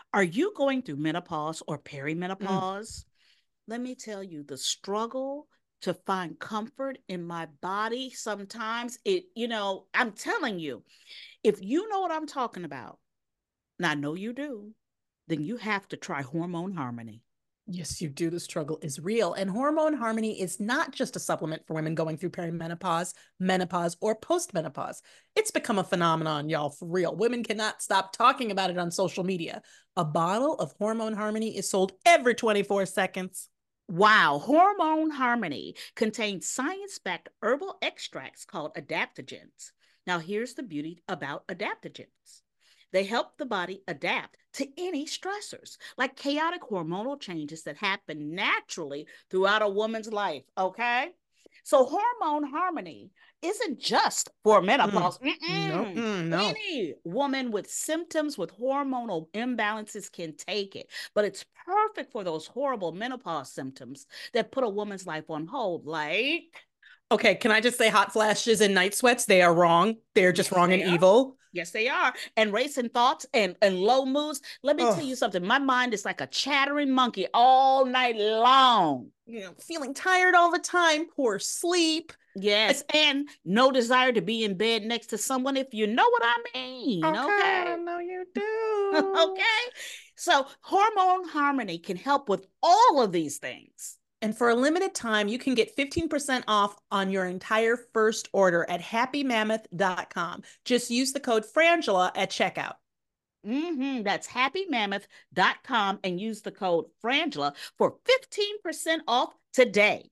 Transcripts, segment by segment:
Are you going through menopause or perimenopause? Let me tell you, the struggle to find comfort in my body sometimes I'm telling you, if you know what I'm talking about, and I know you do, then you have to try Hormone Harmony. Yes, you do. The struggle is real. And Hormone Harmony is not just a supplement for women going through perimenopause, menopause, or postmenopause. It's become a phenomenon, y'all, for real. Women cannot stop talking about it on social media. A bottle of Hormone Harmony is sold every 24 seconds. Wow, Hormone Harmony contains science-backed herbal extracts called adaptogens. Now, here's the beauty about adaptogens. They help the body adapt to any stressors, like chaotic hormonal changes that happen naturally throughout a woman's life, okay? So Hormone Harmony isn't just for menopause. No. Any woman with symptoms with hormonal imbalances can take it, but it's perfect for those horrible menopause symptoms that put a woman's life on hold, like... Okay, can I just say hot flashes and night sweats? They are wrong. They're just wrong and evil. Yes, they are. And racing thoughts and low moods. Let me tell you something. My mind is like a chattering monkey all night long. Feeling tired all the time, poor sleep. Yes, and no desire to be in bed next to someone, if you know what I mean. Okay. I know you do. Okay. So Hormone Harmony can help with all of these things. And for a limited time, you can get 15% off on your entire first order at happymammoth.com. Just use the code Frangela at checkout. That's happymammoth.com and use the code Frangela for 15% off today.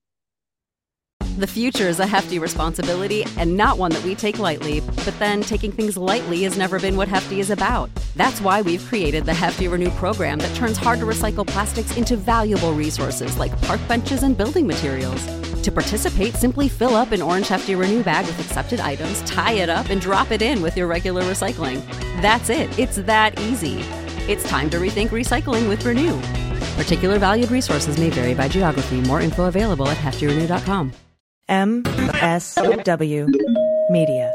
The future is a hefty responsibility and not one that we take lightly. But then taking things lightly has never been what Hefty is about. That's why we've created the Hefty Renew program that turns hard-to-recycle plastics into valuable resources like park benches and building materials. To participate, simply fill up an orange Hefty Renew bag with accepted items, tie it up, and drop it in with your regular recycling. That's it. It's that easy. It's time to rethink recycling with Renew. Particular valued resources may vary by geography. More info available at heftyrenew.com. MSW Media.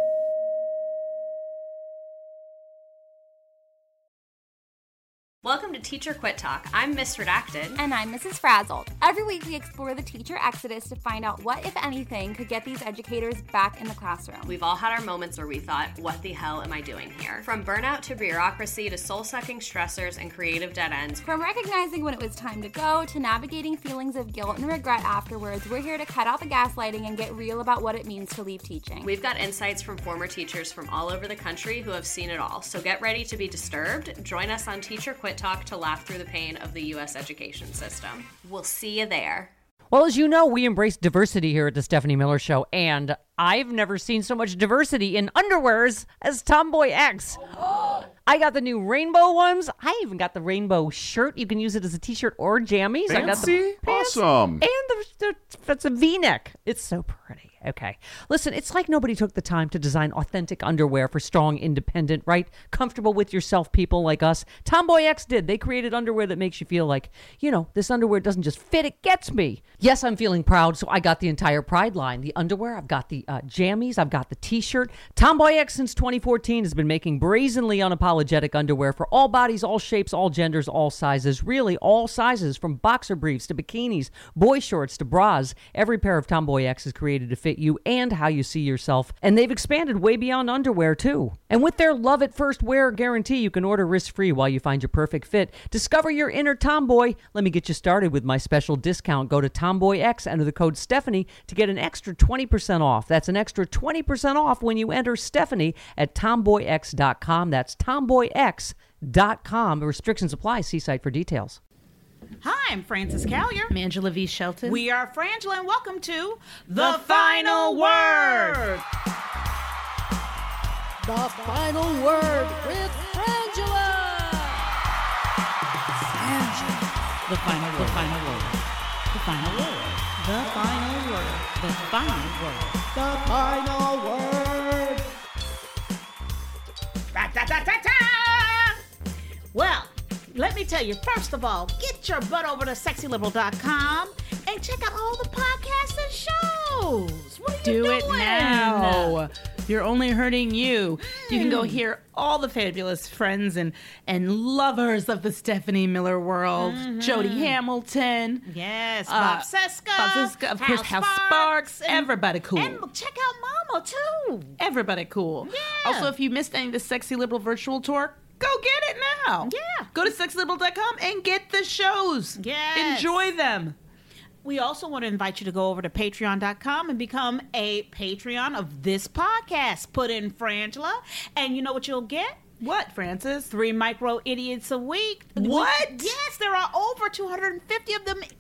Welcome to Teacher Quit Talk. I'm Miss Redacted. And I'm Mrs. Frazzled. Every week we explore the teacher exodus to find out what, if anything, could get these educators back in the classroom. We've all had our moments where we thought, what the hell am I doing here? From burnout to bureaucracy to soul-sucking stressors and creative dead ends. From recognizing when it was time to go to navigating feelings of guilt and regret afterwards, we're here to cut out the gaslighting and get real about what it means to leave teaching. We've got insights from former teachers from all over the country who have seen it all. So get ready to be disturbed. Join us on Teacher Quit Talk to laugh through the pain of the U.S. education system. We'll see you there. Well, as you know, we embrace diversity here at the Stephanie Miller Show, and I've never seen so much diversity in underwears as Tomboy X. I got the new rainbow ones. I even got the rainbow shirt. You can use it as a t-shirt or jammies. Fancy? I got the pants, awesome. And that's a V-neck. It's so pretty. Okay. Listen, it's like nobody took the time to design authentic underwear for strong, independent, right? Comfortable with yourself people like us. Tomboy X did. They created underwear that makes you feel like, this underwear doesn't just fit, it gets me. Yes, I'm feeling proud, so I got the entire Pride line. The underwear, I've got the jammies, I've got the t-shirt. Tomboy X since 2014 has been making brazenly unapologetic underwear for all bodies, all shapes, all genders, all sizes. Really, all sizes, from boxer briefs to bikinis, boy shorts to bras. Every pair of Tomboy X is created to fit you and how you see yourself. And they've expanded way beyond underwear, too. And with their love at first wear guarantee, you can order risk-free while you find your perfect fit. Discover your inner tomboy. Let me get you started with my special discount. Go to Tomboy X, enter the code Stephanie to get an extra 20% off. That's an extra 20% off when you enter Stephanie at tomboyx.com. That's tomboyx.com. Restrictions apply. See site for details. Hi, I'm Frances Callier. I'm Angela V. Shelton. We are Frangela, and welcome to The Final Word. The Final Word with Frangela. The final word. The final word. The final word. The final word. The final word. The final word. Ra-ta-ta-ta-ta! Well, let me tell you, first of all, get your butt over to sexyliberal.com and check out all the podcasts and shows. What are you doing? Do it now. You're Only Hurting You. You can go hear all the fabulous friends and lovers of the Stephanie Miller world. Jody Hamilton. Yes, Bob Seska. Of course, Hal Sparks. Everybody cool. And check out Mama, too. Everybody cool. Yeah. Also, if you missed any of the Sexy Liberal virtual tour, go get it now. Yeah. Go to sexyliberal.com and get the shows. Yes. Enjoy them. We also want to invite you to go over to patreon.com and become a Patreon of this podcast. Put in Frangela, and you know what you'll get? What, Francis? 3 micro idiots a week. What? Yes, there are over 250 of them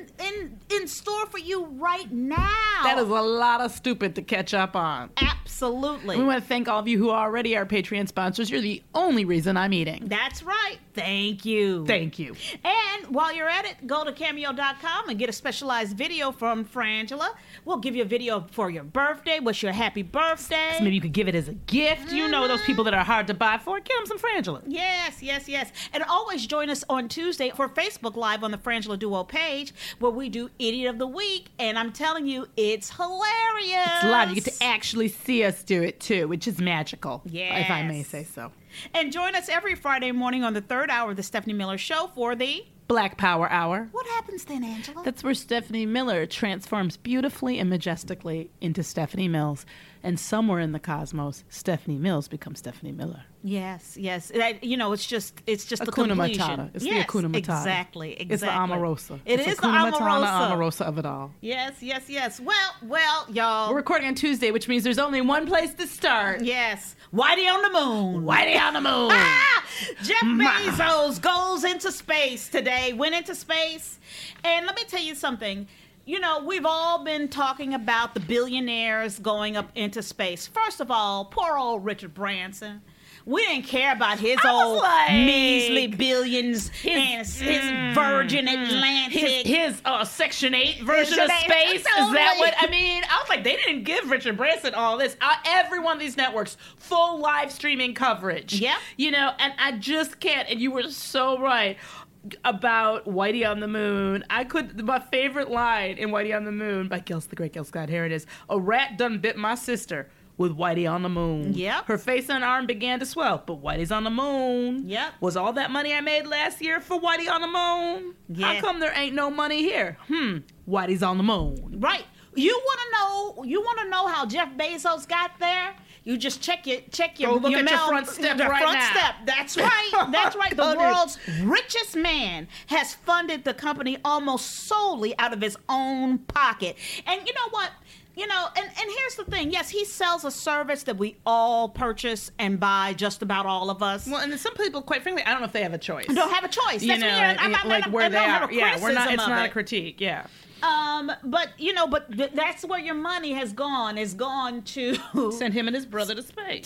in store for you right now. That is a lot of stupid to catch up on. Absolutely. We want to thank all of you who are already our Patreon sponsors. You're the only reason I'm eating. That's right. Thank you. Thank you. And while you're at it, go to cameo.com and get a specialized video from Frangela. We'll give you a video for your birthday. Wish you a happy birthday. So maybe you could give it as a gift. You know those people that are hard to buy for. Get them some Frangela. Yes. And always join us on Tuesday for Facebook Live on the Frangela Duo page, where we do Idiot of the Week. And I'm telling you, it's hilarious. It's live. You get to actually see us do it, too, which is magical, Yes. if I may say so. And join us every Friday morning on the 3rd hour of the Stephanie Miller Show for the... Black Power Hour. What happens then, Angela? That's where Stephanie Miller transforms beautifully and majestically into Stephanie Mills. And somewhere in the cosmos, Stephanie Mills becomes Stephanie Miller. Yes. It's just the Hakuna completion. Matata. It's yes, the Hakuna Matata. Exactly. It's the Omarosa. It it's is the the Hakuna Omarosa. Matata, Omarosa of it all. Yes. Well, y'all. We're recording on Tuesday, which means there's only one place to start. Yes. Whitey on the moon. Whitey on the moon. Jeff Bezos goes into space today, went into space. And let me tell you something. You know, we've all been talking about the billionaires going up into space. First of all, poor old Richard Branson. We didn't care about his old measly billions and his Virgin Atlantic. His Section 8 version of space. Is that what? I mean, I was like, they didn't give Richard Branson all this. Every one of these networks, full live streaming coverage. Yeah. You know, and I just can't. And you were so right about Whitey on the Moon. My favorite line in Whitey on the Moon by the great Gil Scott, here it is. A rat done bit my sister with Whitey on the moon. Yep. Her face and arm began to swell, but Whitey's on the moon. Yep. Was all that money I made last year for Whitey on the moon? Yeah. How come there ain't no money here? Whitey's on the moon. Right. You want to know how Jeff Bezos got there? You just check your Go look at your mail, front step the right front now. step. That's right. That's right. The Go to- world's richest man has funded the company almost solely out of his own pocket. And you know what? You know, and here's the thing. Yes, he sells a service that we all purchase and buy, just about all of us. Well, and some people, quite frankly, I don't know if they have a choice. Don't have a choice. You That's know, me. I'm not like where I they don't have are. a Yeah, we're not. It's criticism not of a it. critique. Yeah. But that's where your money has gone. Is gone to Send him and his brother to space.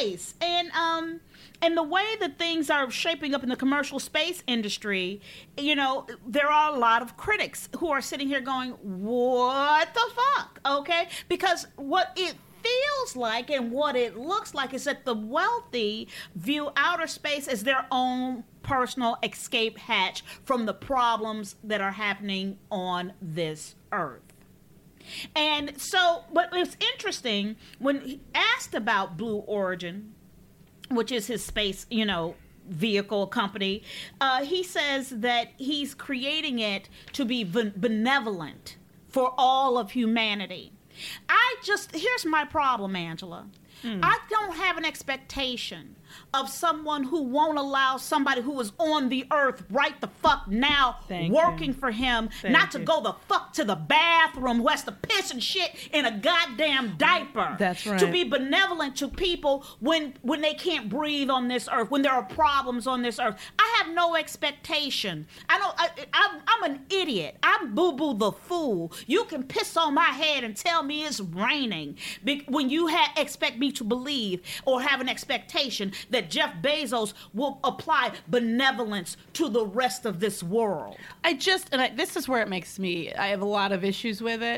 And the way that things are shaping up in the commercial space industry, you know, there are a lot of critics who are sitting here going, what the fuck? Okay? Because what it feels like and what it looks like is that the wealthy view outer space as their own personal escape hatch from the problems that are happening on this earth. And so, but it's interesting, when he asked about Blue Origin, which is his space, vehicle company, he says that he's creating it to be benevolent for all of humanity. Here's my problem, Angela. I don't have an expectation of someone who won't allow somebody who is on the earth right the fuck now working for him not to go the fuck to the bathroom, who has to piss and shit in a goddamn diaper. That's right. To be benevolent to people when they can't breathe on this earth, when there are problems on this earth. I have no expectation. I'm an idiot. I'm Boo-Boo the fool. You can piss on my head and tell me it's raining when you expect me to believe or have an expectation that Jeff Bezos will apply benevolence to the rest of this world. This is where it makes me, I have a lot of issues with it.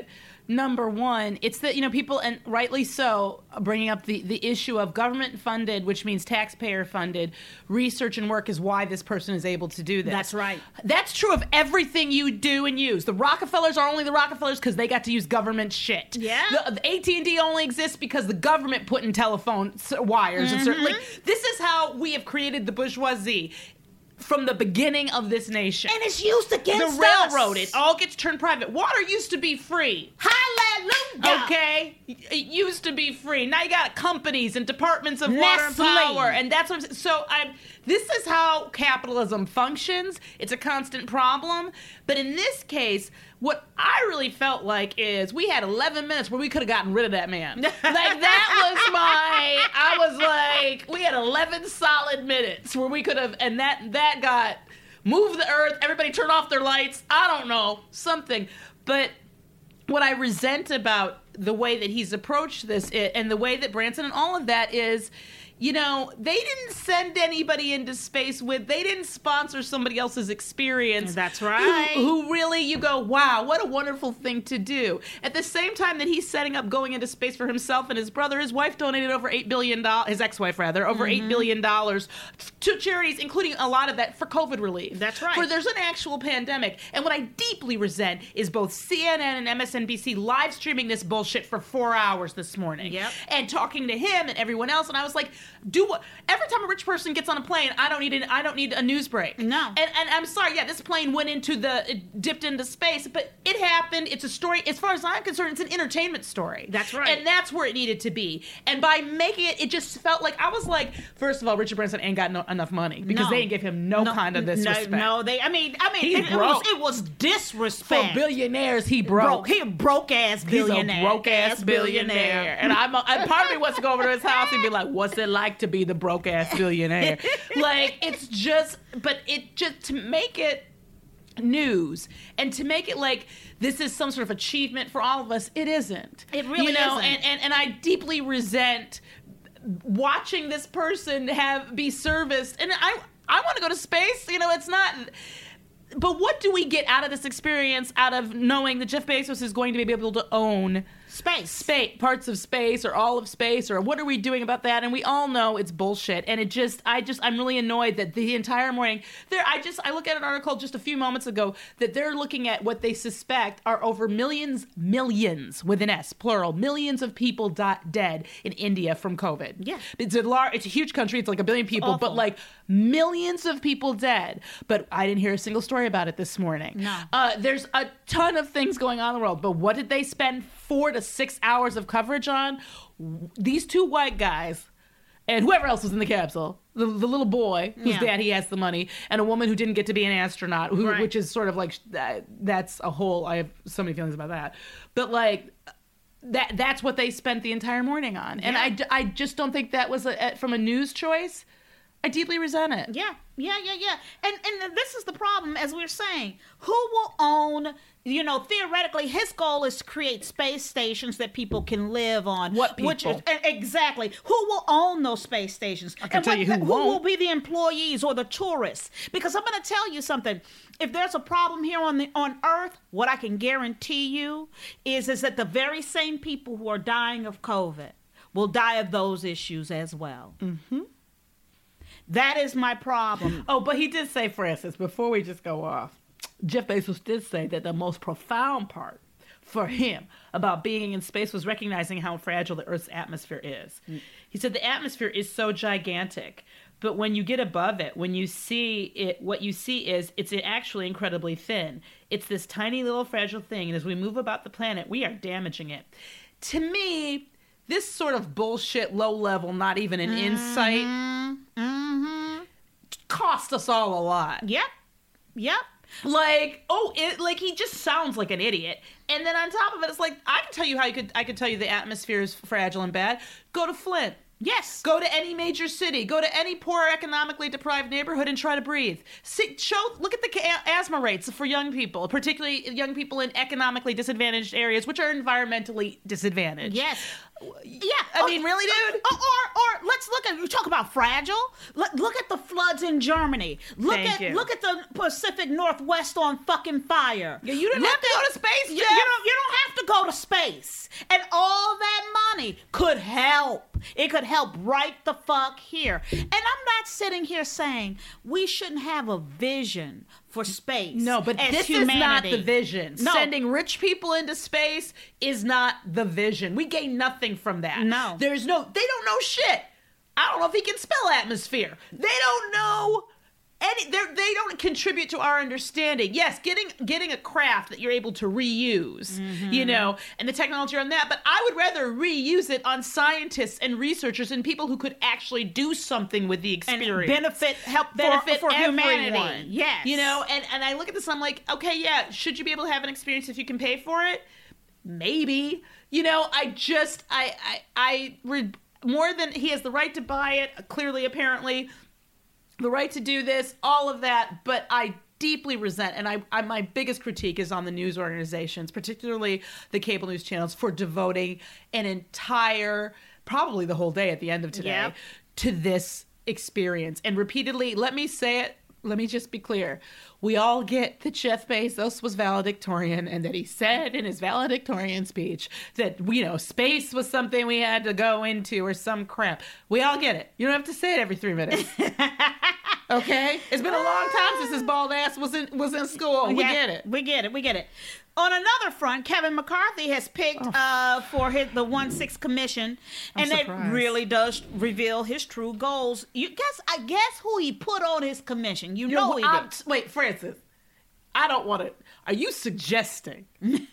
number one, it's that, people, and rightly so, bringing up the issue of government funded, which means taxpayer funded, research and work is why this person is able to do this. That's right. That's true of everything you do and use. The Rockefellers are only the Rockefellers because they got to use government shit. Yeah. The AT&T only exists because the government put in telephone wires. And certainly, this is how we have created the bourgeoisie. From the beginning of this nation. And it's used against the railroad. It all gets turned private. Water used to be free. Hallelujah. Okay? It used to be free. Now you got companies and departments of water and power. And that's what I'm saying. So this is how capitalism functions. It's a constant problem. But in this case, what I really felt like is we had 11 minutes where we could have gotten rid of that man. I was like, we had 11 solid minutes where we could have, and that got, move the earth, everybody turn off their lights, I don't know, something. But what I resent about the way that he's approached this and the way that Branson and all of that is, they didn't send anybody into space they didn't sponsor somebody else's experience. That's right. Who really, you go, wow, what a wonderful thing to do. At the same time that he's setting up going into space for himself and his brother, his wife donated over $8 billion, his ex-wife rather, over $8 billion to charities, including a lot of that for COVID relief. That's right. For there's an actual pandemic. And what I deeply resent is both CNN and MSNBC live streaming this bullshit for 4 hours this morning. Yep. And talking to him and everyone else. And I was like, do what? Every time a rich person gets on a plane, I don't need a news break. No. And I'm sorry, this plane dipped into space, but it happened. It's a story. As far as I'm concerned, it's an entertainment story. That's right. And that's where it needed to be. And by making it just felt like, I was like, first of all, Richard Branson ain't got enough money because they didn't give him no kind of this respect. It was disrespect. For billionaires, he broke. He a broke-ass billionaire. He's a broke-ass billionaire. And part of me wants to go over to his house and be like, what's it like to be the broke-ass billionaire? To make it news and to make it like this is some sort of achievement for all of us, it isn't. It really isn't. And I deeply resent watching this person be serviced. And I want to go to space. It's not... But what do we get out of this experience, out of knowing that Jeff Bezos is going to be able to own space, parts of space or all of space, or what are we doing about that? And we all know it's bullshit. And I'm really annoyed that the entire morning I look at an article just a few moments ago that they're looking at what they suspect are over millions with an S, plural, millions of people dead in India from COVID. Yeah. It's a huge country. It's like 1 billion people, but like millions of people dead. But I didn't hear a single story about it this morning. No. There's a ton of things going on in the world, but what did they spend 4 to 6 hours of coverage on? These two white guys and whoever else was in the capsule, the little boy whose daddy has the money, and a woman who didn't get to be an astronaut, which is sort of like, that's a whole, I have so many feelings about that. But like, that's what they spent the entire morning on. And I just don't think that was from a news choice. I deeply resent it. Yeah. And this is the problem, as we're saying. Who will own, theoretically, his goal is to create space stations that people can live on. What people? Exactly. Who will own those space stations? I can tell you who won't. Who will be the employees or the tourists? Because I'm going to tell you something. If there's a problem here on Earth, what I can guarantee you is that the very same people who are dying of COVID will die of those issues as well. Mm-hmm. That is my problem. Oh, but he did say, Francis, before we just go off, Jeff Bezos did say that the most profound part for him about being in space was recognizing how fragile the Earth's atmosphere is. He said the atmosphere is so gigantic, but when you get above it, when you see it, what you see is it's actually incredibly thin. It's this tiny little fragile thing, and as we move about the planet, we are damaging it. To me, this sort of bullshit, low level, not even an insight, cost us all a lot. Yep. Like, he just sounds like an idiot. And then on top of it, it's like, I can tell you how I could tell you the atmosphere is fragile and bad. Go to Flint. Yes. Go to any major city. Go to any poor, economically deprived neighborhood and try to breathe. Look at the asthma rates for young people, particularly young people in economically disadvantaged areas, which are environmentally disadvantaged. Yes. I mean, really, dude? Or let's look at, you talk about fragile. Look at the floods in Germany. Look at the Pacific Northwest on fucking fire. Yeah, you didn't have to go to space, Jeff. You don't have to go to space. And all that money could help. It could help right the fuck here. And I'm not sitting here saying we shouldn't have a vision for space. No, but this is not the vision. No. Sending rich people into space is not the vision. We gain nothing from that. No. They don't know shit. I don't know if he can spell atmosphere. They don't know they don't contribute to our understanding. Yes, getting a craft that you're able to reuse, and the technology on that, but I would rather reuse it on scientists and researchers and people who could actually do something with the experience. And help for humanity. Yes. And I look at this and I'm like, okay, yeah, should you be able to have an experience if you can pay for it? Maybe. More than he has the right to buy it, clearly, apparently, the right to do this, all of that, but I deeply resent, and I my biggest critique is on the news organizations, particularly the cable news channels, for devoting an entire, probably the whole day at the end of today, to this experience. And repeatedly, let me say it, let me just be clear. We all get that Jeff Bezos was valedictorian and that he said in his valedictorian speech that, space was something we had to go into or some crap. We all get it. You don't have to say it every 3 minutes. Okay? It's been a long time since his bald ass was in school. We get it. We get it. On another front, Kevin McCarthy has picked for the 1/6 commission, and it really does reveal his true goals. I guess who he put on his commission. He did. Wait, Francis. I don't want to. Are you suggesting?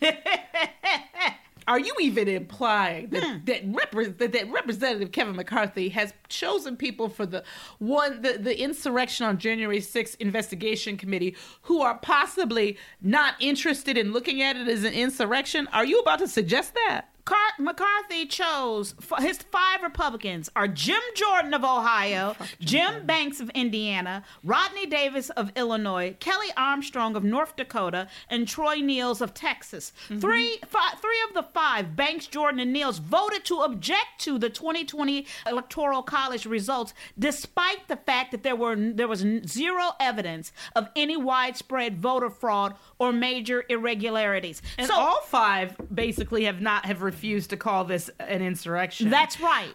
Are you even implying that Representative Kevin McCarthy has chosen people for the insurrection on January 6th investigation committee who are possibly not interested in looking at it as an insurrection? Are you about to suggest that? McCarthy chose, his 5 Republicans are Jim Jordan of Ohio, Jim Banks of Indiana, Rodney Davis of Illinois, Kelly Armstrong of North Dakota, and Troy Niels of Texas. Three of the 5, Banks, Jordan, and Niels, voted to object to the 2020 Electoral College results, despite the fact that there was zero evidence of any widespread voter fraud or major irregularities. And so all 5 basically have refused to call this an insurrection. That's right.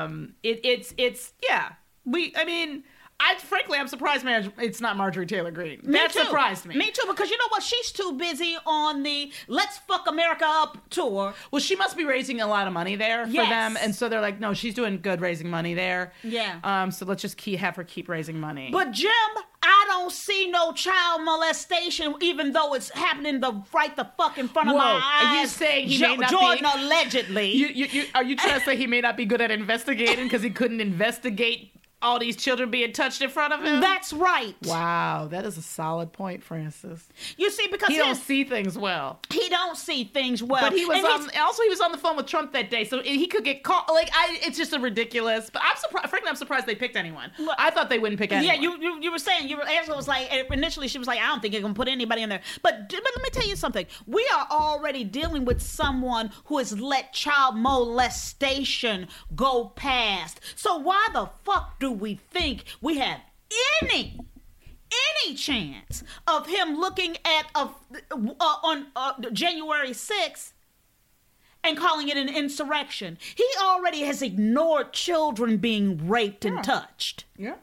Frankly, I'm surprised it's not Marjorie Taylor Greene. That surprised me. Me too, because you know what? She's too busy on the Let's Fuck America Up tour. Well, she must be raising a lot of money there for them. And so they're like, no, she's doing good raising money there. Yeah. So let's just have her keep raising money. But Jim, I don't see no child molestation, even though it's happening right the fuck in front of my eyes. Are you saying he may not Jordan allegedly. Are you trying to say he may not be good at investigating because he couldn't investigate all these children being touched in front of him? That's right. Wow, that is a solid point, Francis. You see, because he don't see things well. He don't see things well. But he was on the phone with Trump that day, so he could get caught. It's just a ridiculous. But I'm surprised. Frankly, I'm surprised they picked anyone. I thought they wouldn't pick anyone. Yeah, you were saying, Angela was like, initially she was like, I don't think you're gonna put anybody in there. But let me tell you something. We are already dealing with someone who has let child molestation go past. So why the fuck do we think we have any chance of him looking at on January 6th and calling it an insurrection? He already has ignored children being raped and touched. Yeah.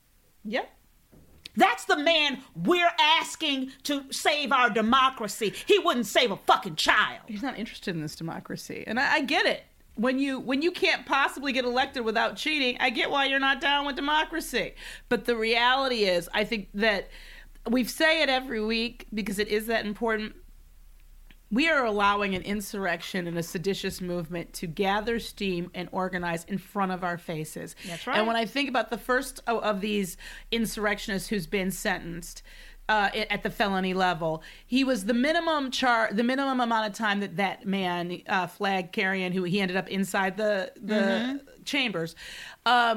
That's the man we're asking to save our democracy. He wouldn't save a fucking child. He's not interested in this democracy. And I get it. When you can't possibly get elected without cheating, I get why you're not down with democracy. But the reality is, I think that we say it every week because it is that important. We are allowing an insurrection and a seditious movement to gather steam and organize in front of our faces. That's right. And when I think about the first of these insurrectionists who's been sentenced at the felony level, he was the minimum amount of time that man, Flag Carrion, who he ended up inside the chambers,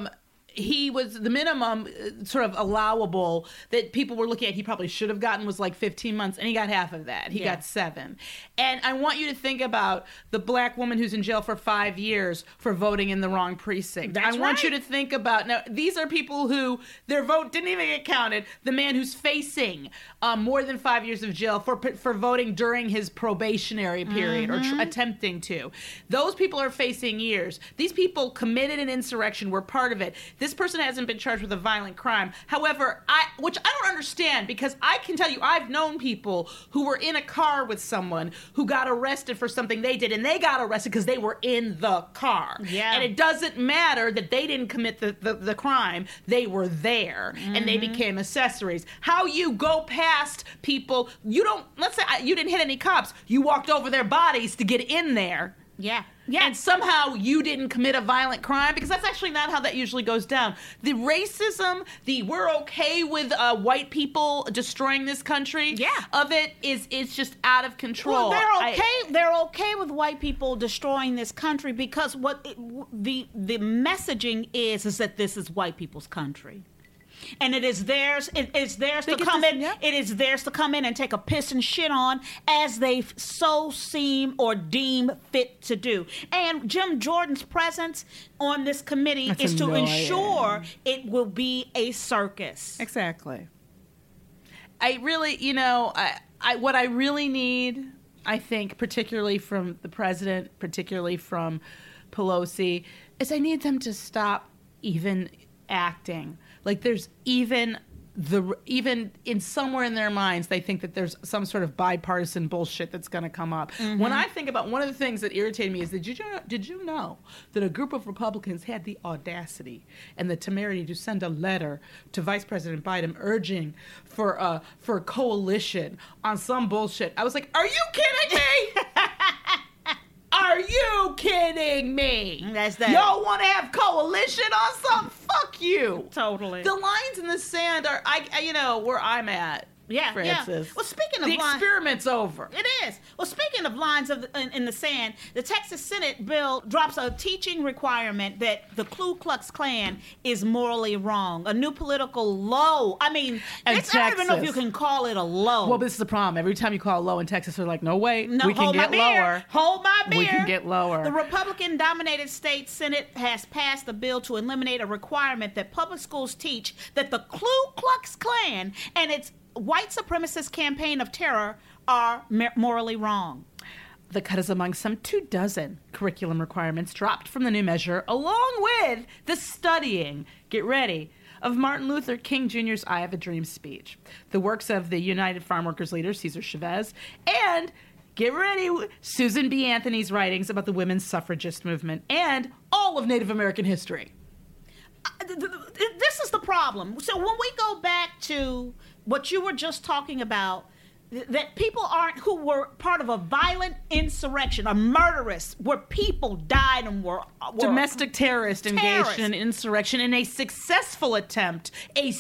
he was the minimum sort of allowable that people were looking at. He probably should have gotten was like 15 months, and he got half of that. He got 7. And I want you to think about the black woman who's in jail for 5 years for voting in the wrong precinct. I want you to think about, now these are people who their vote didn't even get counted. The man who's facing more than 5 years of jail for voting during his probationary period or attempting to. Those people are facing years. These people committed an insurrection, were part of it. This person hasn't been charged with a violent crime. However, which I don't understand, because I can tell you I've known people who were in a car with someone who got arrested for something they did, and they got arrested because they were in the car. Yeah. And it doesn't matter that they didn't commit the crime. They were there, and they became accessories. How you go past people, let's say you didn't hit any cops. You walked over their bodies to get in there. Yeah. And somehow you didn't commit a violent crime, because that's actually not how that usually goes down. The racism, we're okay with white people destroying this country of it it's just out of control. Well, they're okay with white people destroying this country because the messaging is that this is white people's country. And it is theirs. It is theirs to come in. Yeah. It is theirs to come in and take a piss and shit on as they so seem or deem fit to do. And Jim Jordan's presence on this committee is to ensure it will be a circus. Exactly. I really, what I really need, I think, particularly from the president, particularly from Pelosi, is I need them to stop even acting like there's even in somewhere in their minds they think that there's some sort of bipartisan bullshit that's going to come up. When I think about one of the things that irritated me is that did you know that a group of Republicans had the audacity and the temerity to send a letter to Vice President Biden urging for a coalition on some bullshit? I was like, are you kidding me? Are you kidding me? That's that. Y'all want to have coalition on something? Fuck you. Totally. The lines in the sand are, where I'm at. Yeah, Francis. Yeah. Well, speaking of the experiment's over. It is. Well, speaking of lines in the sand, the Texas Senate bill drops a teaching requirement that the Ku Klux Klan is morally wrong. A new political low. I mean, I don't even know if you can call it a low. Well, this is the problem. Every time you call it low in Texas, they're like, no, wait, we can hold get my beer. lower. Hold my beer. We can get lower. The Republican-dominated state Senate has passed a bill to eliminate a requirement that public schools teach that the Ku Klux Klan and its white supremacist campaign of terror are morally wrong. The cut is among some 24 curriculum requirements dropped from the new measure, along with the studying, get ready, of Martin Luther King Jr.'s I Have a Dream speech, the works of the United Farm Workers leader Cesar Chavez, and, get ready, Susan B. Anthony's writings about the women's suffragist movement, and all of Native American history. This is the problem. So when we go back to what you were just talking about, that people who were part of a violent insurrection, a murderous, where people died and were domestic terrorists engaged in an insurrection in a successful attempt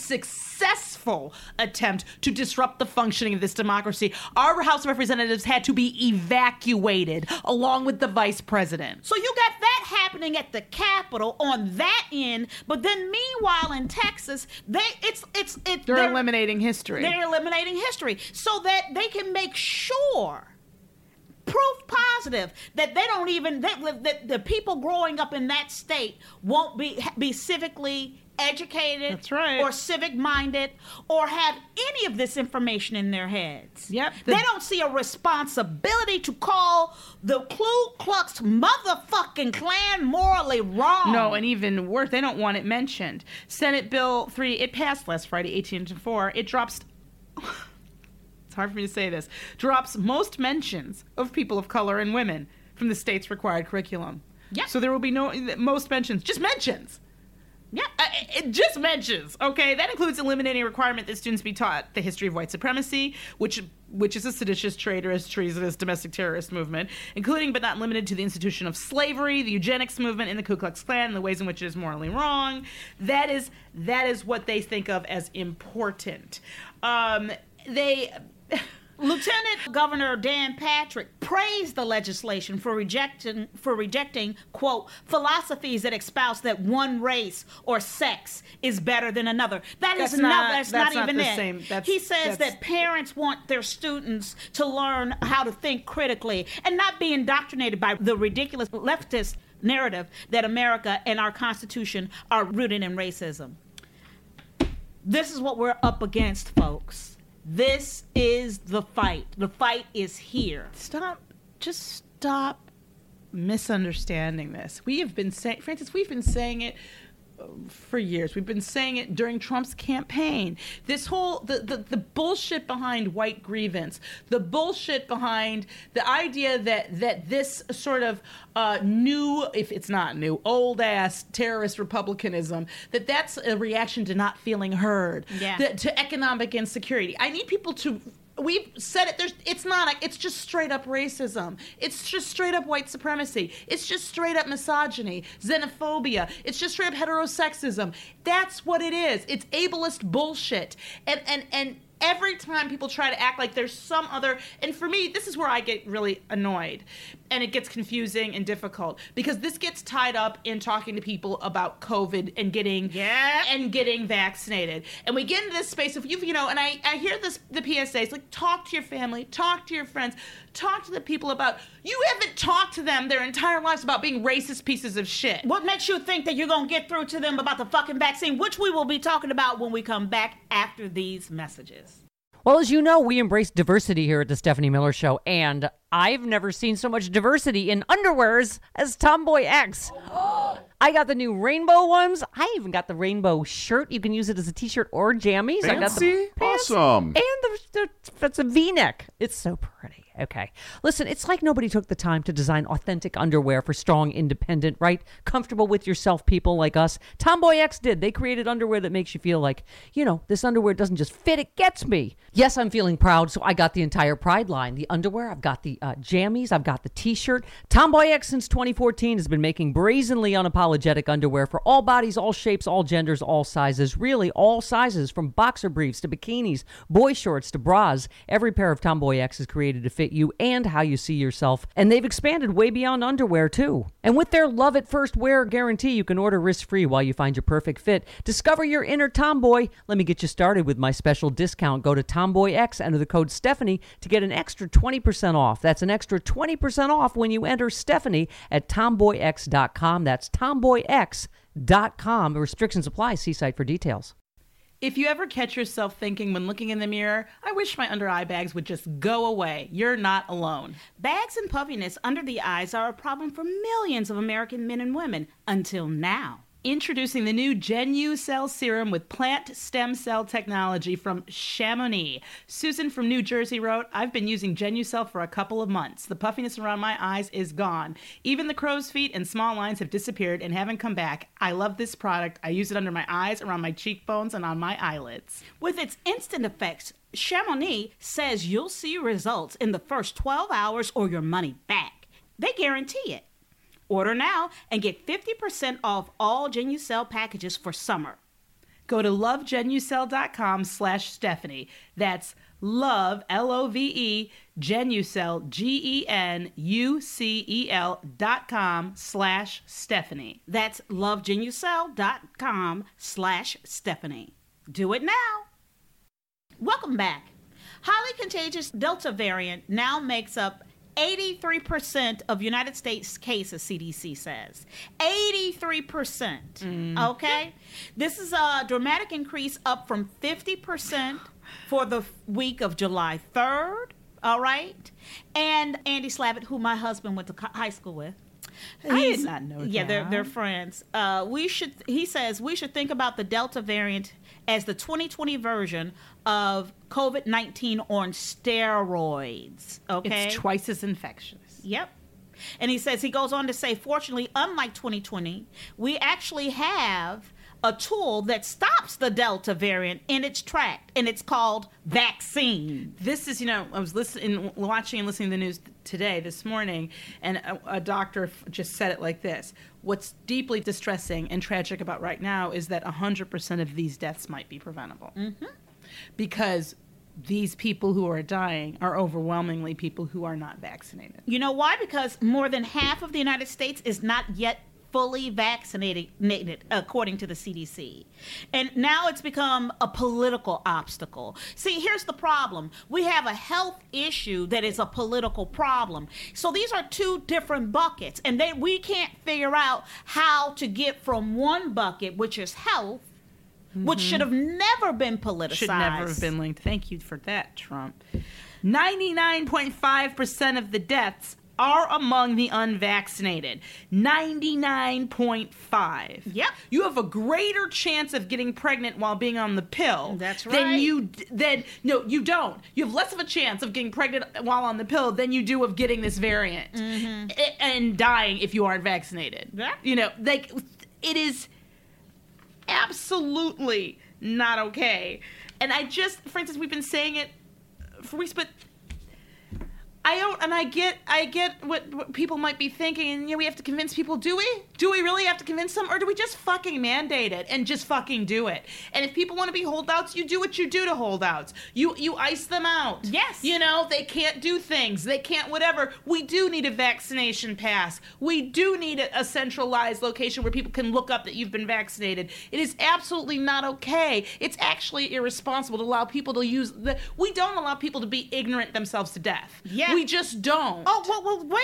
to disrupt the functioning of this democracy. Our House of Representatives had to be evacuated along with the vice president. So you got that happening at the Capitol on that end, but then meanwhile in Texas, they're eliminating history. They're eliminating history so that they can make sure, proof positive, that they don't even, that the people growing up in that state won't be civically educated. That's right. Or civic minded or have any of this information in their heads. Yep. They don't see a responsibility to call the Ku Klux motherfucking Klan morally wrong. No, and even worse, they don't want it mentioned. Senate Bill 3, it passed last Friday, 18-4. It drops... It's hard for me to say this. Drops most mentions of people of color and women from the state's required curriculum. Yeah. So there will be no most mentions. Just mentions. Yeah. Just mentions. Okay. That includes eliminating a requirement that students be taught the history of white supremacy, which is a seditious, traitorous, treasonous, domestic terrorist movement, including but not limited to the institution of slavery, the eugenics movement, and the Ku Klux Klan, and the ways in which it is morally wrong. That is what they think of as important. Lieutenant Governor Dan Patrick praised the legislation for rejecting, quote, philosophies that espouse that one race or sex is better than another. That's not even the it. same. He says that parents want their students to learn how to think critically and not be indoctrinated by the ridiculous leftist narrative that America and our Constitution are rooted in racism. This is what we're up against, folks. This is the fight. The fight is here. Stop misunderstanding this. We have been saying, Frances, we've been saying it for years. We've been saying it during Trump's campaign. This whole, the bullshit behind white grievance, the bullshit behind the idea that this sort of new, if it's not new, old ass terrorist republicanism, that's a reaction to not feeling heard, to economic insecurity. I need people to, we've said it, it's just straight up racism. It's just straight up white supremacy. It's just straight up misogyny, xenophobia. It's just straight up heterosexism. That's what it is. It's ableist bullshit. And every time people try to act like there's some other, and for me, this is where I get really annoyed. And it gets confusing and difficult because this gets tied up in talking to people about COVID and getting vaccinated. And we get into this space of, and I hear the PSAs, like, talk to your family, talk to your friends, talk to the people about, you haven't talked to them their entire lives about being racist pieces of shit. What makes you think that you're going to get through to them about the fucking vaccine, which we will be talking about when we come back after these messages? Well, as you know, we embrace diversity here at the Stephanie Miller Show, and I've never seen so much diversity in underwears as Tomboy X. I got the new rainbow ones. I even got the rainbow shirt. You can use it as a t-shirt or jammies. Fancy? I got the pants, awesome. And it's a V-neck. It's so pretty. Okay. Listen, it's like nobody took the time to design authentic underwear for strong, independent, right? Comfortable with yourself people like us. Tomboy X did. They created underwear that makes you feel like, this underwear doesn't just fit, it gets me. Yes, I'm feeling proud, so I got the entire Pride line. The underwear, I've got the jammies, I've got the t-shirt. Tomboy X since 2014 has been making brazenly unapologetic underwear for all bodies, all shapes, all genders, all sizes. Really, all sizes, from boxer briefs to bikinis, boy shorts to bras. Every pair of Tomboy X is created to fit you and how you see yourself. And they've expanded way beyond underwear, too. And with their love at first wear guarantee, you can order risk-free while you find your perfect fit. Discover your inner tomboy. Let me get you started with my special discount. Go to Tomboy X, enter the code Stephanie to get an extra 20% off. That's an extra 20% off when you enter Stephanie at tomboyx.com. That's tomboyx.com. Restrictions apply. See site for details. If you ever catch yourself thinking when looking in the mirror, I wish my under eye bags would just go away, you're not alone. Bags and puffiness under the eyes are a problem for millions of American men and women until now. Introducing the new GenuCell serum with plant stem cell technology from Chamonix. Susan from New Jersey wrote, I've been using GenuCell for a couple of months. The puffiness around my eyes is gone. Even the crow's feet and small lines have disappeared and haven't come back. I love this product. I use it under my eyes, around my cheekbones, and on my eyelids. With its instant effects, Chamonix says you'll see results in the first 12 hours or your money back. They guarantee it. Order now and get 50% off all GenuCell packages for summer. Go to lovegenucell.com /Stephanie. That's love, L-O-V-E, GenuCell, GenuCell.com /Stephanie. That's lovegenucell.com /Stephanie. Do it now. Welcome back. Highly contagious Delta variant now makes up 83% of United States cases, CDC says. 83%. Okay? This is a dramatic increase up from 50% for the week of July 3rd. All right? And Andy Slavitt, who my husband went to high school with. I did not know that. Yeah, they're friends. He says we should think about the Delta variant as the 2020 version of COVID-19 on steroids. Okay, it's twice as infectious. Yep. And he goes on to say, fortunately, unlike 2020, we actually have a tool that stops the Delta variant in its track, and it's called vaccine. This is, I was watching and listening to the news this morning, and a doctor just said it like this. What's deeply distressing and tragic about right now is that 100% of these deaths might be preventable. Mm-hmm. Because these people who are dying are overwhelmingly people who are not vaccinated. You know why? Because more than half of the United States is not yet fully vaccinated, according to the CDC. And now it's become a political obstacle. See, here's the problem. We have a health issue that is a political problem. So these are two different buckets, and we can't figure out how to get from one bucket, which is health, which should have never been politicized. Should never have been linked. Thank you for that, Trump. 99.5% of the deaths are among the unvaccinated. 99.5. Yep. You have a greater chance of getting pregnant while being on the pill. That's right. No, you don't. You have less of a chance of getting pregnant while on the pill than you do of getting this variant and dying if you aren't vaccinated. Yeah. You know, like, it is absolutely not okay. And I just, for instance, we've been saying it for weeks, but I get what people might be thinking, and we have to convince people. Do we? Do we really have to convince them, or do we just fucking mandate it and just fucking do it? And if people want to be holdouts, you do what you do to holdouts. You ice them out. Yes. You know, they can't do things. They can't whatever. We do need a vaccination pass. We do need a centralized location where people can look up that you've been vaccinated. It is absolutely not okay. It's actually irresponsible to allow people to we don't allow people to be ignorant themselves to death. Yeah. We just don't. Oh, well, wait.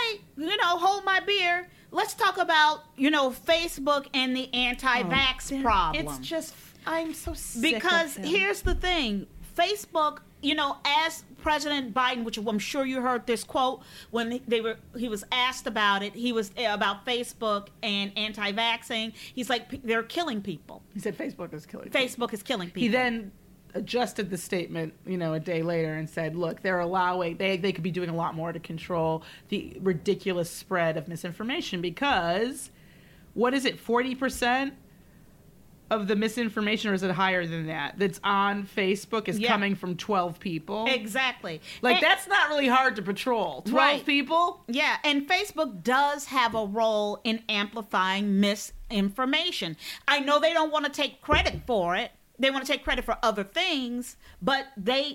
Hold my beer. Let's talk about, Facebook and the anti-vax problem. It's just, I'm so sick because of them. here's the thing. Facebook, as President Biden, which I'm sure you heard this quote when he was asked about it, he was about Facebook and anti-vaxxing. He's like, they're killing people. He said Facebook is killing Facebook people. is killing people. He then adjusted the statement, a day later and said, look, they're allowing, they could be doing a lot more to control the ridiculous spread of misinformation because, what is it, 40% of the misinformation, or is it higher than that, that's on Facebook is coming from 12 people? Exactly. That's not really hard to patrol. 12 people? Yeah, and Facebook does have a role in amplifying misinformation. I know they don't want to take credit for it. They want to take credit for other things, but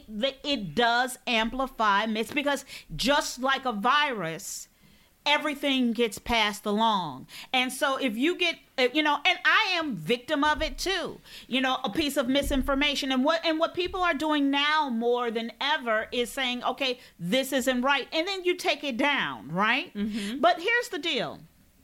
it does amplify myths because just like a virus, everything gets passed along. And so if you get, and I am victim of it too, a piece of misinformation. And what people are doing now more than ever is saying, okay, this isn't right. And then you take it down, right? Mm-hmm. But here's the deal.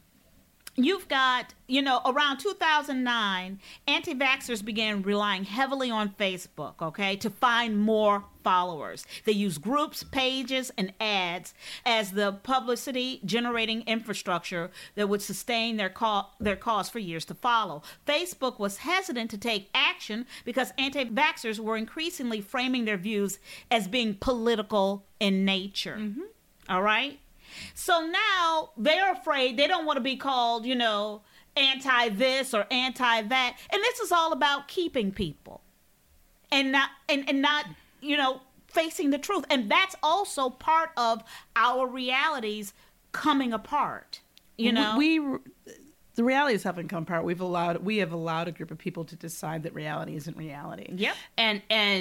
You've got, around 2009, anti-vaxxers began relying heavily on Facebook, okay, to find more followers. They use groups, pages, and ads as the publicity-generating infrastructure that would sustain their cause for years to follow. Facebook was hesitant to take action because anti-vaxxers were increasingly framing their views as being political in nature. Mm-hmm. All right? So now they're afraid. They don't want to be called, anti this or anti that. And this is all about keeping people and not facing the truth. And that's also part of our realities coming apart. The realities haven't come apart. We have allowed a group of people to decide that reality isn't reality. Yep. And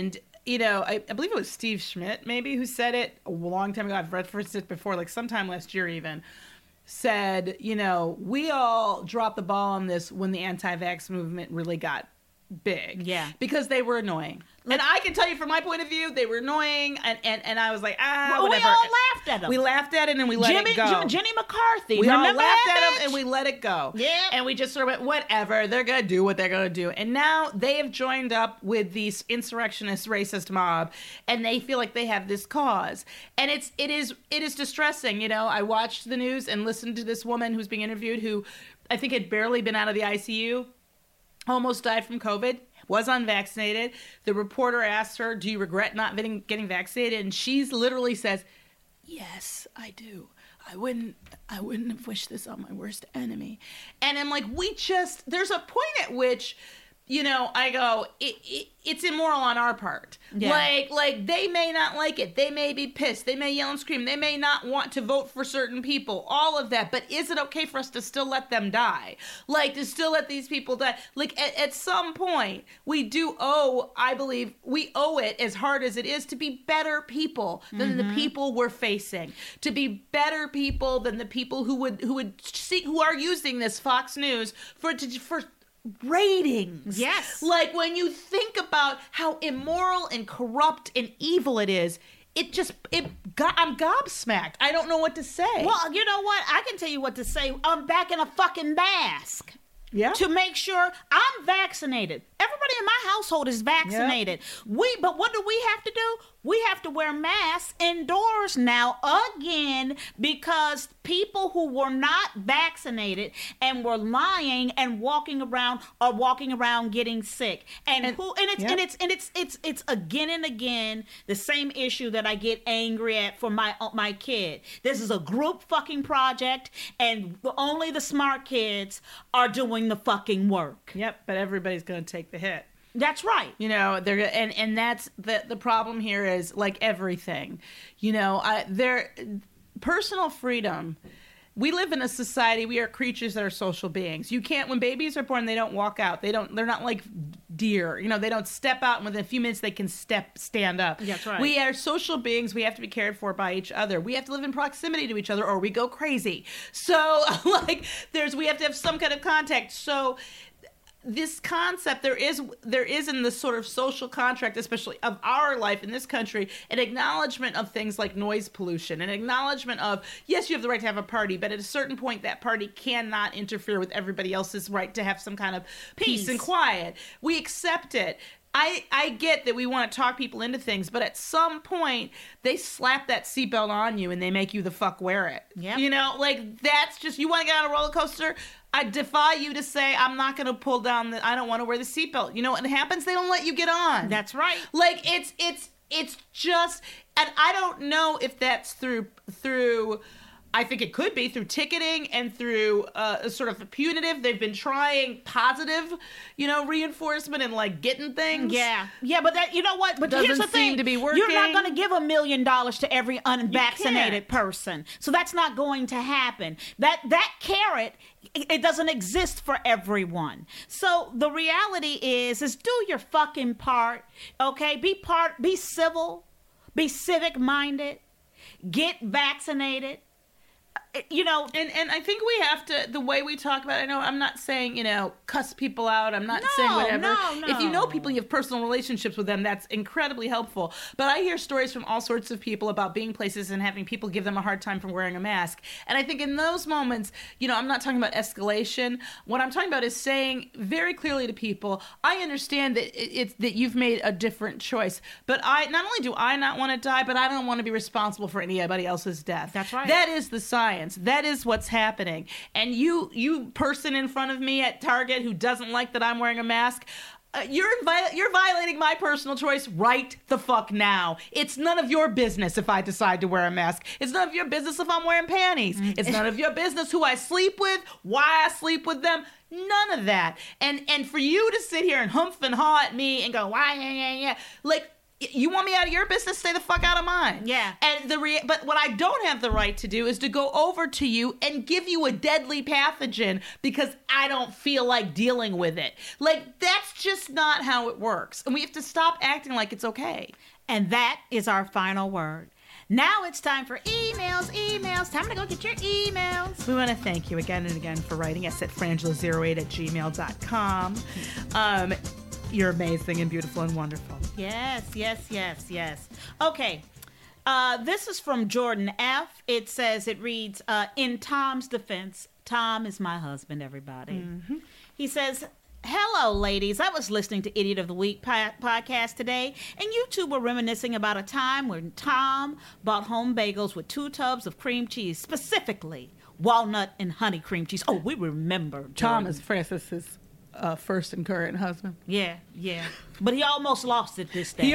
I believe it was Steve Schmidt, maybe, who said it a long time ago. I've referenced it before, like sometime last year even, said, we all dropped the ball on this when the anti-vax movement really got big. Yeah. Because they were annoying. And I can tell you from my point of view, they were annoying, and I was like, well, whatever. We all laughed at them. We laughed at it and we let it go. Jenny McCarthy. We all Remember laughed that at them and we let it go. Yeah. And we just sort of went, whatever, they're going to do what they're going to do. And now they have joined up with these insurrectionist, racist mob, and they feel like they have this cause. And it is distressing. I watched the news and listened to this woman who's being interviewed who I think had barely been out of the ICU, almost died from COVID, was unvaccinated. The reporter asked her, do you regret not getting vaccinated? And she literally says, yes, I do. I wouldn't have wished this on my worst enemy. And I'm like, there's a point at which I go, it's immoral on our part. Yeah. Like they may not like it. They may be pissed. They may yell and scream. They may not want to vote for certain people. All of that. But is it okay for us to still let them die? Like, to still let these people die? Like, at some point, we owe it, as hard as it is, to be better people than the people we're facing. To be better people than the people who are using this Fox News for ratings. Yes. Like, when you think about how immoral and corrupt and evil it is, I'm gobsmacked. I don't know what to say. Well, you know what? I can tell you what to say. I'm back in a fucking mask. Yeah. To make sure I'm vaccinated. Everybody in my household is vaccinated. Yep. But what do we have to do? We have to wear masks indoors now again, because people who were not vaccinated and were lying and walking around getting sick. It's again and again the same issue that I get angry at for my kid. This is a group fucking project, and only the smart kids are doing the fucking work. Yep, but everybody's going to take the hit. That's right. They're and that's the problem here is, like everything, their personal freedom. We live in a society. We are creatures that are social beings. You can't, when babies are born, they don't walk out. They're not like deer. They don't step out, and within a few minutes they can stand up. That's right. We are social beings. We have to be cared for by each other. We have to live in proximity to each other, or we go crazy. So, we have to have some kind of contact. So, this concept, there is in the sort of social contract, especially of our life in this country, an acknowledgement of things like noise pollution, an acknowledgement of, yes, you have the right to have a party, but at a certain point that party cannot interfere with everybody else's right to have some kind of peace and quiet. We accept it. I get that we want to talk people into things, but at some point they slap that seatbelt on you and they make you the fuck wear it. Yeah. That's just, you want to get on a roller coaster? I defy you to say, I'm not going to pull down I don't want to wear the seatbelt. What happens? They don't let you get on. That's right. Like, it's just, and I don't know if that's through, I think it could be through ticketing and through sort of punitive. They've been trying positive, reinforcement and like getting things. Yeah, but that, you know what? But doesn't here's the thing: seem to be working. You're not going to give $1 million to every unvaccinated person, so that's not going to happen. That carrot, it doesn't exist for everyone. So the reality is do your fucking part, okay? Be civil, be civic minded, get vaccinated. And I think we have to, the way we talk about it, I know I'm not saying, cuss people out. I'm not saying whatever. No. If you know people, you have personal relationships with them, that's incredibly helpful. But I hear stories from all sorts of people about being places and having people give them a hard time for wearing a mask. And I think in those moments, I'm not talking about escalation. What I'm talking about is saying very clearly to people, I understand that that you've made a different choice. But not only do I not want to die, but I don't want to be responsible for anybody else's death. That's right. That is the science. That is what's happening. And you person in front of me at Target who doesn't like that I'm wearing a mask, you're violating my personal choice right the fuck now. It's none of your business if I decide to wear a mask. It's none of your business if I'm wearing panties. It's none of your business who I sleep with, why I sleep with them. None of that. And for you to sit here and humph and haw at me and go, why, yeah, like, you want me out of your business? Stay the fuck out of mine. Yeah. And but what I don't have the right to do is to go over to you and give you a deadly pathogen because I don't feel like dealing with it. Like, that's just not how it works. And we have to stop acting like it's okay. And that is our final word. Now it's time for emails. Time to go get your emails. We want to thank you again and again for writing us at frangela08@gmail.com. You're amazing and beautiful and wonderful. Yes. Okay. This is from Jordan F. It reads, in Tom's defense, Tom is my husband, everybody. Mm-hmm. He says, hello, ladies. I was listening to Idiot of the Week podcast today, and you two were reminiscing about a time when Tom bought home bagels with 2 tubs of cream cheese, specifically walnut and honey cream cheese. Oh, we remember. Tom is Francis's first and current husband. Yeah. But he almost lost it this day. We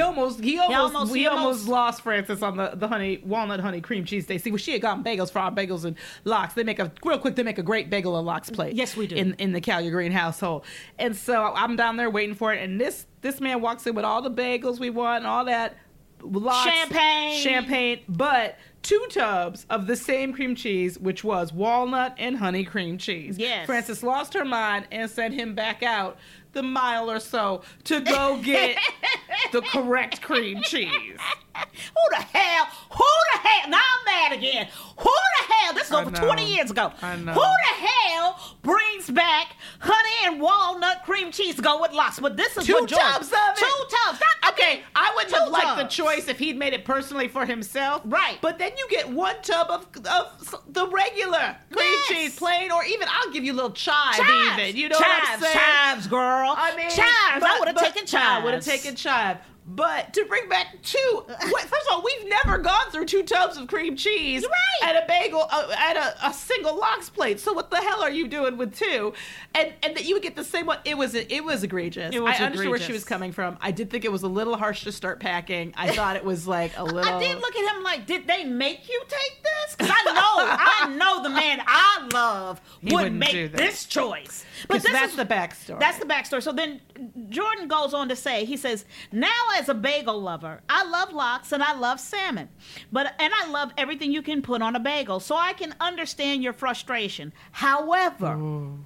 almost lost Frances on the walnut honey cream cheese day. See, well, she had gotten bagels for our bagels and lox. They make a great bagel and lox plate. Yes, we do. In the Callier Green household. And so I'm down there waiting for it, and this man walks in with all the bagels we want and all that lox, champagne, but 2 tubs of the same cream cheese, which was walnut and honey cream cheese. Yes. Frances lost her mind and sent him back out the mile or so to go get the correct cream cheese. Who the hell? Now I'm mad again. Who the hell? This is over 20 years ago. I know. Who the hell brings back honey and walnut cream cheese to go with lox? But this is 2 what tubs of it. 2 tubs. Okay, I wouldn't have liked the tubs. choice if he'd made it personally for himself. Right. But then you get 1 tub of the regular cream Yes. cheese, plain, or even I'll give you a little chive even. You know chives, what I'm saying? chives, girl. I mean, chives. I would have taken chives. I would have taken chive. But to bring back 2, first of all, we've never gone through 2 tubs of cream cheese Right. and a bagel at a single lox plate. So what the hell are you doing with 2? And that you would get the same one. It was egregious. It was I understood where she egregious. was coming from. I did think it was a little harsh to start packing. I thought it was like a little. I did look at him like, did they make you take this? Because I know the man I love He would wouldn't do make that. this choice. But this that's is the backstory. That's the backstory. So then Jordan goes on to say, he says, now as a bagel lover, I love lox and I love salmon. And I love everything you can put on a bagel. So I can understand your frustration. However,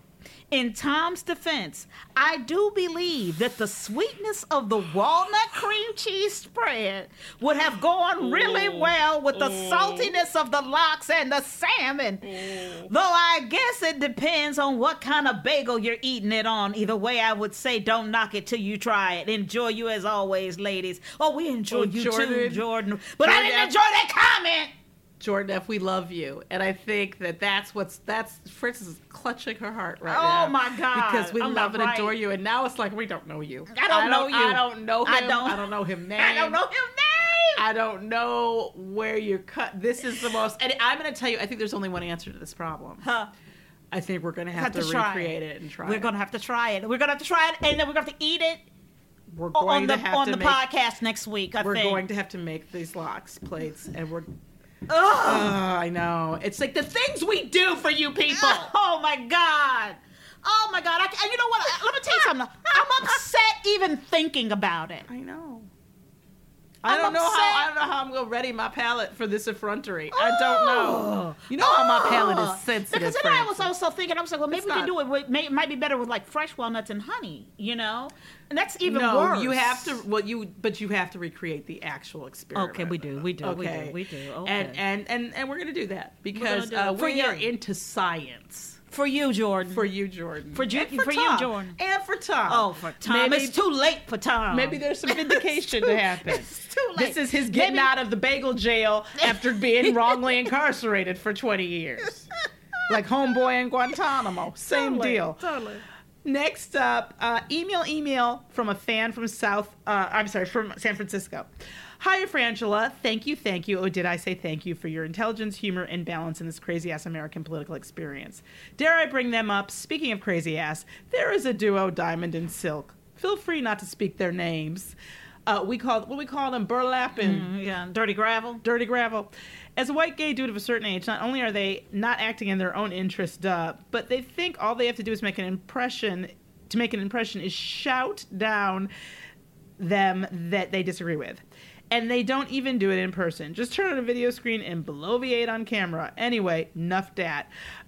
in Tom's defense, I do believe that the sweetness of the walnut cream cheese spread would have gone really well with the saltiness of the lox and the salmon. Though I guess it depends on what kind of bagel you're eating it on. Either way, I would say don't knock it till you try it. Enjoy you as always, ladies. Oh, we enjoy you too, Jordan. But I didn't enjoy that comment. Jordan F., we love you. And I think that's Frances is clutching her heart right now. Oh, my God. Because we I'm love not and right. adore you. And now it's like, we don't know you. I don't know you. I don't know him. I don't know him name. I don't know him name. I don't know where you're cut. This is the most, and I'm going to tell you, I think there's only one answer to this problem. Huh. I think we're going to have to try recreate it and try We're it. going to have to try it. We're going to have to try it, and then we're going to have to eat it We're going to have on to the make, podcast next week, I We're think. going to have to make these lox plates, and we're... Ugh. I know. It's like the things we do for you people. Oh, my God. Oh, my God. And you know what? Let me tell you something. I'm upset even thinking about it. I know. I'm I don't know upset. how I'm going to ready my palate for this effrontery. I don't know. You know how my palate is sensitive. Because then I was Frances. also thinking, I was like, well, maybe It's we can not- do it. It might be better with like fresh walnuts and honey, you know? And that's even no, worse. you have to. Well, you have to recreate the actual experiment. Okay, we do. Okay, We do. Okay. And we're gonna do that because do it. For we are you. into science. For you, Jordan. For you, Jordan. For you- And for you, Tom. Jordan. And for Tom. Oh, for Tom. Maybe, It's too late for Tom. maybe there's some vindication to happen. It's too late. This is his getting Maybe- out of the bagel jail after being wrongly incarcerated for 20 years. Like homeboy in Guantanamo. Same Totally, deal. Totally. Next up, email from a fan from from San Francisco. Hi, Frangela. Thank you. Oh, did I say thank you for your intelligence, humor, and balance in this crazy-ass American political experience. Dare I bring them up? Speaking of crazy-ass, there is a duo, Diamond and Silk. Feel free not to speak their names. We call them burlap and Dirty Gravel. Dirty Gravel. As a white gay dude of a certain age, not only are they not acting in their own interest, but they think all they have to do is make an impression is shout down them that they disagree with. And they don't even do it in person. Just turn on a video screen and bloviate on camera. Anyway, enough dat.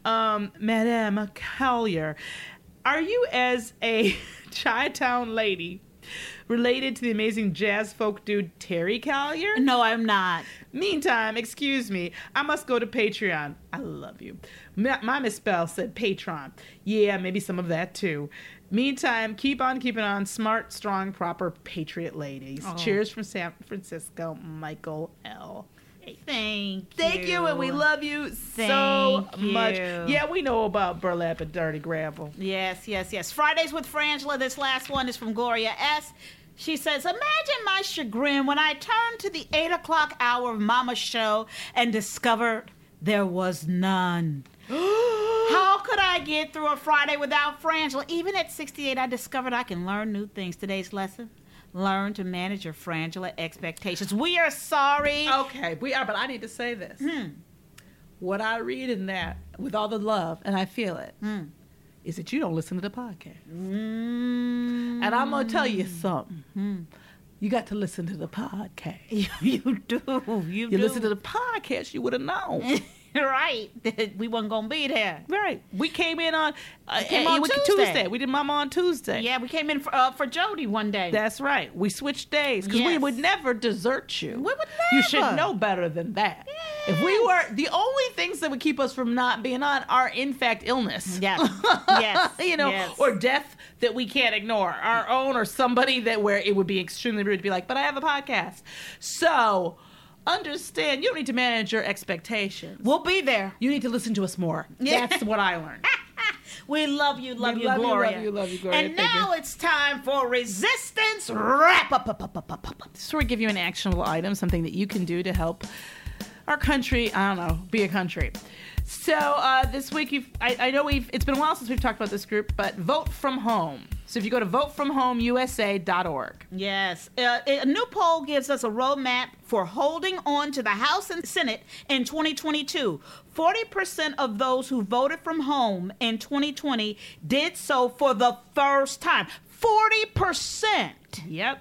Madame Collier, are you as a Chi-Town lady related to the amazing jazz folk dude Terry Collier? No, I'm not. Meantime, excuse me, I must go to Patreon. I love you. My misspell said Patron. Yeah, maybe some of that too. Meantime, keep on keeping on. Smart, strong, proper patriot ladies. Oh. Cheers from San Francisco, Michael L. Thank you, and we love you so Thank much. you. Yeah, we know about burlap and dirty gravel. Yes. Fridays with Frangela. This last one is from Gloria S. She says, imagine my chagrin when I turned to the 8 o'clock hour of Mama's show and discovered there was none. How could I get through a Friday without Frangela? Even at 68, I discovered I can learn new things. Today's lesson: learn to manage your Frangela expectations. We are sorry. Okay, we are, but I need to say this. What I read in that, with all the love, and I feel it, is that you don't listen to the podcast. And I'm going to tell you something. You got to listen to the podcast. You do. You do. listen to the podcast, you would have known. Right. We wasn't going to be there. Right. We came in on, Tuesday. We did Mama on Tuesday. Yeah, we came in for Jody one day. That's right. We switched days because we Yes. would never desert you. We would You never. should know better than that. If we were, the only things that would keep us from not being on are, in fact, illness. Yes. Yes. Yes. Or death that we can't ignore, our own or somebody that where it would be extremely rude to be like, but I have a podcast. So understand, you don't need to manage your expectations. We'll be there. You need to listen to us more. Yeah. That's what I learned. We love you, love you, Gloria. love you, Gloria. And Thank now it's time for Resistance Wrap Up. This is where we give you an actionable item, something that you can do to help our country, I don't know, be a country. So this week, I know it's been a while since we've talked about this group, but Vote From Home. So if you go to votefromhomeusa.org. Yes. A new poll gives us a roadmap for holding on to the House and Senate in 2022. 40% of those who voted from home in 2020 did so for the first time. 40%. Yep.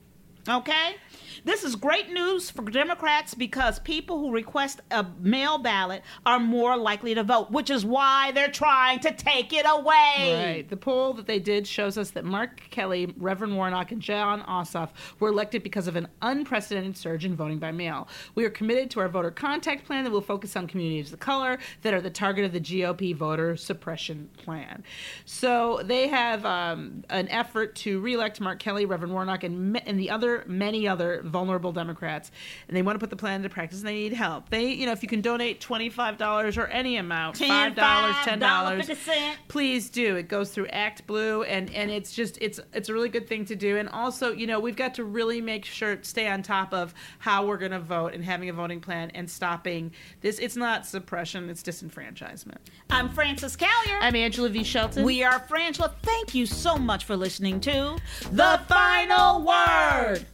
Okay? This is great news for Democrats because people who request a mail ballot are more likely to vote, which is why they're trying to take it away. Right. The poll that they did shows us that Mark Kelly, Reverend Warnock, and Jon Ossoff were elected because of an unprecedented surge in voting by mail. We are committed to our voter contact plan that will focus on communities of color that are the target of the GOP voter suppression plan. So they have an effort to reelect Mark Kelly, Reverend Warnock, and the many other vulnerable Democrats, and they want to put the plan into practice, and they need help. They, if you can donate $25 or any amount, $5, $10, 50 please do. It goes through Act Blue, and it's a really good thing to do. And also, we've got to really make sure, stay on top of how we're going to vote and having a voting plan and stopping this. It's not suppression, it's disenfranchisement. I'm Frances Callier. I'm Angela V. Shelton. We are Frangela. Thank you so much for listening to The Final Word.